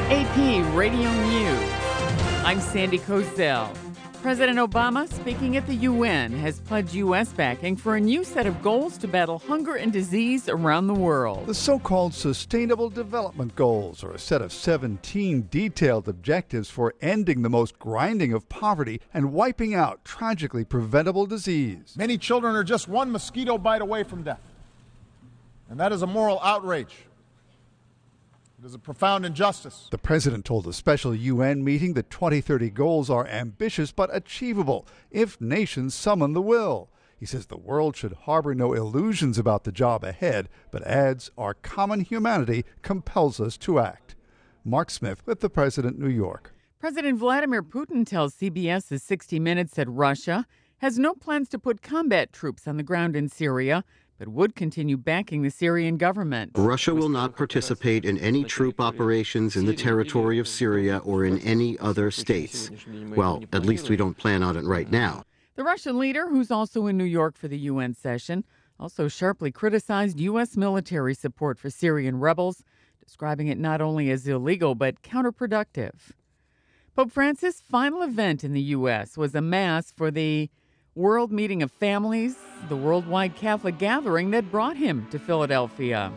AP Radio News. I'm Sandy Kozel. President Obama, speaking at the UN, has pledged U.S. backing for a new set of goals to battle hunger and disease around the world. The so-called Sustainable Development Goals are a set of 17 detailed objectives for ending the most grinding of poverty and wiping out tragically preventable disease. Many children are just one mosquito bite away from death, and that is a moral outrage. It is a profound injustice. The president told a special UN meeting the 2030 goals are ambitious but achievable if nations summon the will. He says the world should harbor no illusions about the job ahead, but adds our common humanity compels us to act. Mark Smith with the President, New York. President Vladimir Putin tells CBS's 60 Minutes that Russia has no plans to put combat troops on the ground in Syria, but would continue backing the Syrian government. Russia will not participate in any troop operations in the territory of Syria or in any other states. Well, at least we don't plan on it right now. The Russian leader, who's also in New York for the UN session, also sharply criticized U.S. military support for Syrian rebels, describing it not only as illegal but counterproductive. Pope Francis' final event in the U.S. was a mass for the World Meeting of Families, the worldwide Catholic gathering that brought him to Philadelphia.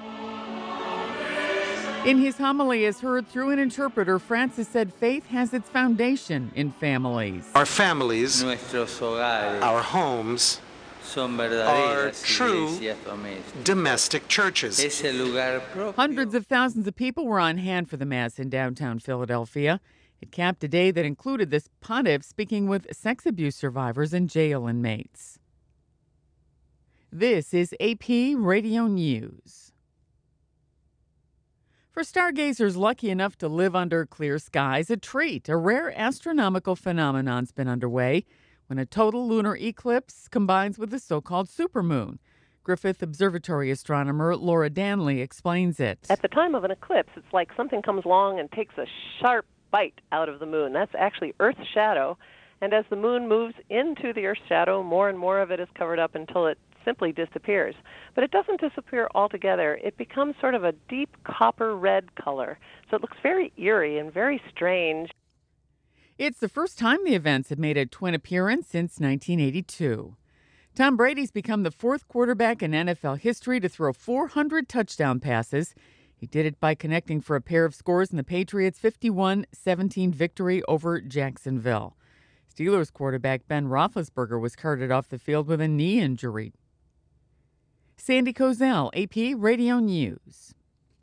In his homily, as heard through an interpreter, Francis said faith has its foundation in families. Our families, our homes, are true domestic churches. Hundreds of thousands of people were on hand for the Mass in downtown Philadelphia. It capped a day that included this pontiff speaking with sex abuse survivors and jail inmates. This is AP Radio News. For stargazers lucky enough to live under clear skies, a treat. A rare astronomical phenomenon's been underway when a total lunar eclipse combines with the so-called supermoon. Griffith Observatory astronomer Laura Danley explains it. At the time of an eclipse, it's like something comes along and takes a sharp bite out of the moon. That's actually Earth's shadow. And as the moon moves into the Earth's shadow, more and more of it is covered up until it simply disappears. But it doesn't disappear altogether. It becomes sort of a deep copper red color. So it looks very eerie and very strange. It's the first time the events have made a twin appearance since 1982. Tom Brady's become the fourth quarterback in NFL history to throw 400 touchdown passes. He did it by connecting for a pair of scores in the Patriots' 51-17 victory over Jacksonville. Steelers quarterback Ben Roethlisberger was carted off the field with a knee injury. Sandy Kozel, AP Radio News.